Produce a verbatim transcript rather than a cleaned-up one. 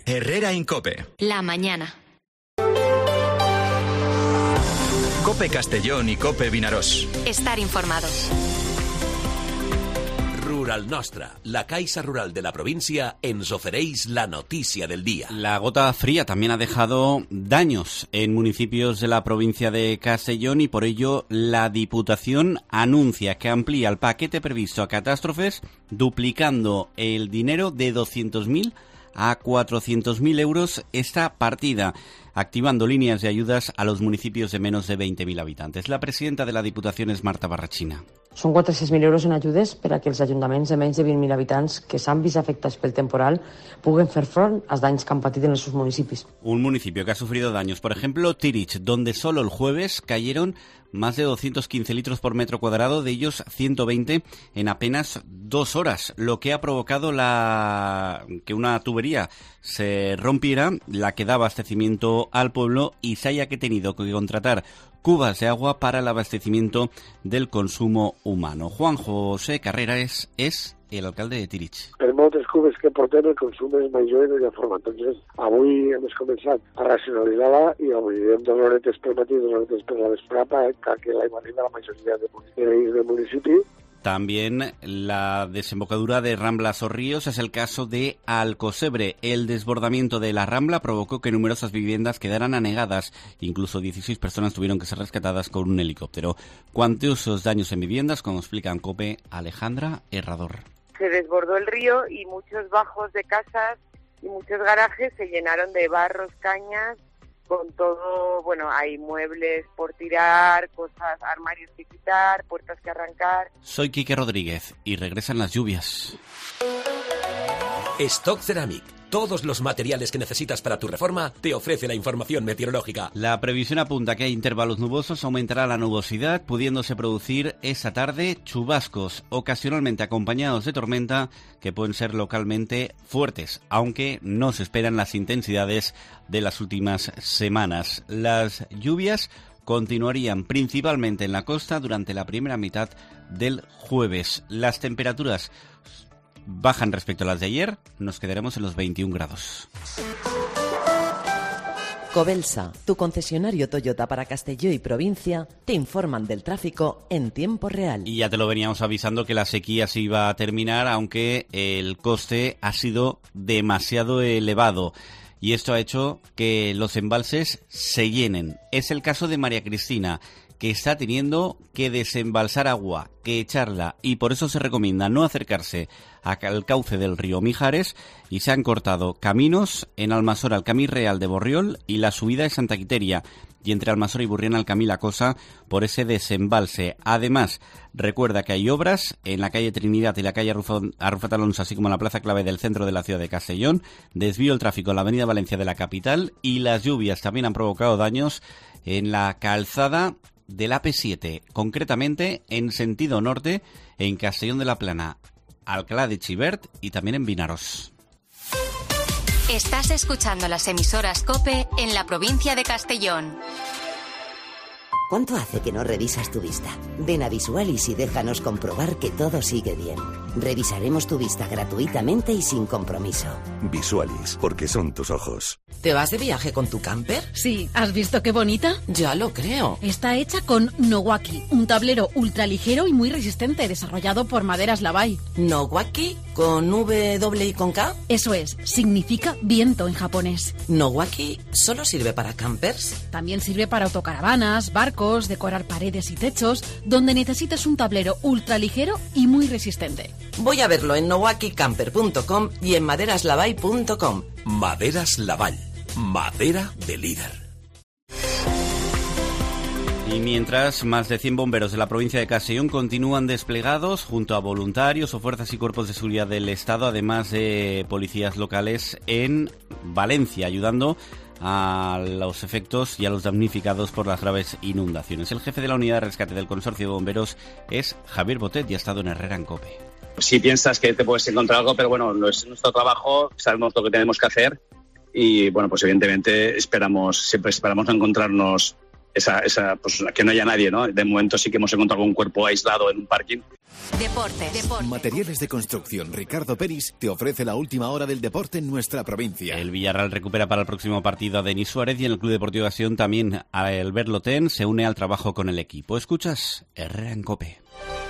Herrera Incope. La mañana. Cope Castellón y Cope Vinaròs. Estar informados. Rural Nostra, la Caixa Rural de la provincia, ens ofereix la noticia del día. La gota fría también ha dejado daños en municipios de la provincia de Castellón y por ello la Diputación anuncia que amplía el paquete previsto a catástrofes duplicando el dinero de doscientos mil a cuatrocientos mil euros esta partida, activando líneas de ayudas a los municipios de menos de veinte mil habitantes. La presidenta de la Diputación es Marta Barrachina. Són quatre-cents mil euros en ajudes per a que els ajuntaments de menys de vint mil habitants que s'han vist afectats pel temporal puguen fer front als danys que han patit en els seus municipis. Un municipio que ha sufrido daños, por ejemplo, Tirich, donde solo el jueves cayeron más de doscientos quince litros por metro cuadrado, de ellos ciento veinte en apenas dos horas, lo que ha provocado la que una tubería se rompiera, la que da abastecimiento al pueblo y se haya que tenido que contratar cubas de agua para el abastecimiento del consumo humano. Juan José Carreras es el alcalde de Tirich. Per moltes cubes que portem el consum és major i de la forma. Entonces, avui hem començat a racionalitzar-la i obrirem dos horetes per matí i dos horetes per la vesprada perquè l'aigua arriba a la majoria de municipis del municipi. También la desembocadura de Ramblas o Ríos es el caso de Alcosebre. El desbordamiento de la Rambla provocó que numerosas viviendas quedaran anegadas. Incluso dieciséis personas tuvieron que ser rescatadas con un helicóptero. Cuantiosos daños en viviendas, como explica en COPE Alejandra Herrador. Se desbordó el río y muchos bajos de casas y muchos garajes se llenaron de barros, cañas, con todo, bueno, hay muebles por tirar, cosas, armarios que quitar, puertas que arrancar. Soy Quique Rodríguez y regresan las lluvias. Stock Ceramic. Todos los materiales que necesitas para tu reforma te ofrece la información meteorológica. La previsión apunta que hay intervalos nubosos, aumentará la nubosidad, pudiéndose producir esa tarde chubascos, ocasionalmente acompañados de tormenta, que pueden ser localmente fuertes, aunque no se esperan las intensidades de las últimas semanas. Las lluvias continuarían principalmente en la costa durante la primera mitad del jueves. Las temperaturas bajan respecto a las de ayer, nos quedaremos en los veintiún grados. Cobelsa, tu concesionario Toyota para Castelló y provincia, te informan del tráfico en tiempo real. Y ya te lo veníamos avisando que la sequía se iba a terminar, aunque el coste ha sido demasiado elevado. Y esto ha hecho que los embalses se llenen. Es el caso de María Cristina, que está teniendo que desembalsar agua, que echarla, y por eso se recomienda no acercarse al cauce del río Mijares, y se han cortado caminos en Almasora, el Camí Real de Borriol y la subida de Santa Quiteria, y entre Almasora y Burriana el Camí La Cosa por ese desembalse. Además, recuerda que hay obras en la calle Trinidad y la calle Arrufat Alonso, así como en la plaza clave del centro de la ciudad de Castellón, desvío el tráfico en la avenida Valencia de la capital, y las lluvias también han provocado daños en la calzada de la P siete, concretamente en sentido norte, en Castellón de la Plana, Alcalá de Xivert y también en Vinaròs. Estás escuchando las emisoras COPE en la provincia de Castellón. ¿Cuánto hace que no revisas tu vista? Ven a Visualis y déjanos comprobar que todo sigue bien. Revisaremos tu vista gratuitamente y sin compromiso. Visualis, porque son tus ojos. ¿Te vas de viaje con tu camper? Sí, ¿has visto qué bonita? Ya lo creo. Está hecha con Nowaki, un tablero ultraligero y muy resistente, desarrollado por Maderas Lavai. ¿Nowaki? ¿Con W y con K? Eso es, significa viento en japonés. ¿Nowaki solo sirve para campers? También sirve para autocaravanas, barcos, decorar paredes y techos, donde necesites un tablero ultraligero y muy resistente. Voy a verlo en nowaki camper punto com y en maderas lavai punto com. Maderas Lavall, madera de líder. Y mientras, más de cien bomberos de la provincia de Castellón continúan desplegados junto a voluntarios o fuerzas y cuerpos de seguridad del Estado, además de policías locales en Valencia, ayudando a los efectos y a los damnificados por las graves inundaciones. El jefe de la unidad de rescate del Consorcio de Bomberos es Javier Botet y ha estado en Herrera en COPE. Si piensas que te puedes encontrar algo, pero bueno, no es nuestro trabajo, sabemos lo que tenemos que hacer y bueno, pues evidentemente esperamos, siempre esperamos encontrarnos esa, esa, pues que no haya nadie, ¿no? De momento sí que hemos encontrado algún cuerpo aislado en un parking. Deportes. Deportes. Materiales de construcción Ricardo Peris te ofrece la última hora del deporte en nuestra provincia. El Villarreal recupera para el próximo partido a Denis Suárez y en el Club Deportivo Acción también Albert Lotén se une al trabajo con el equipo. Escuchas Herrera en COPE.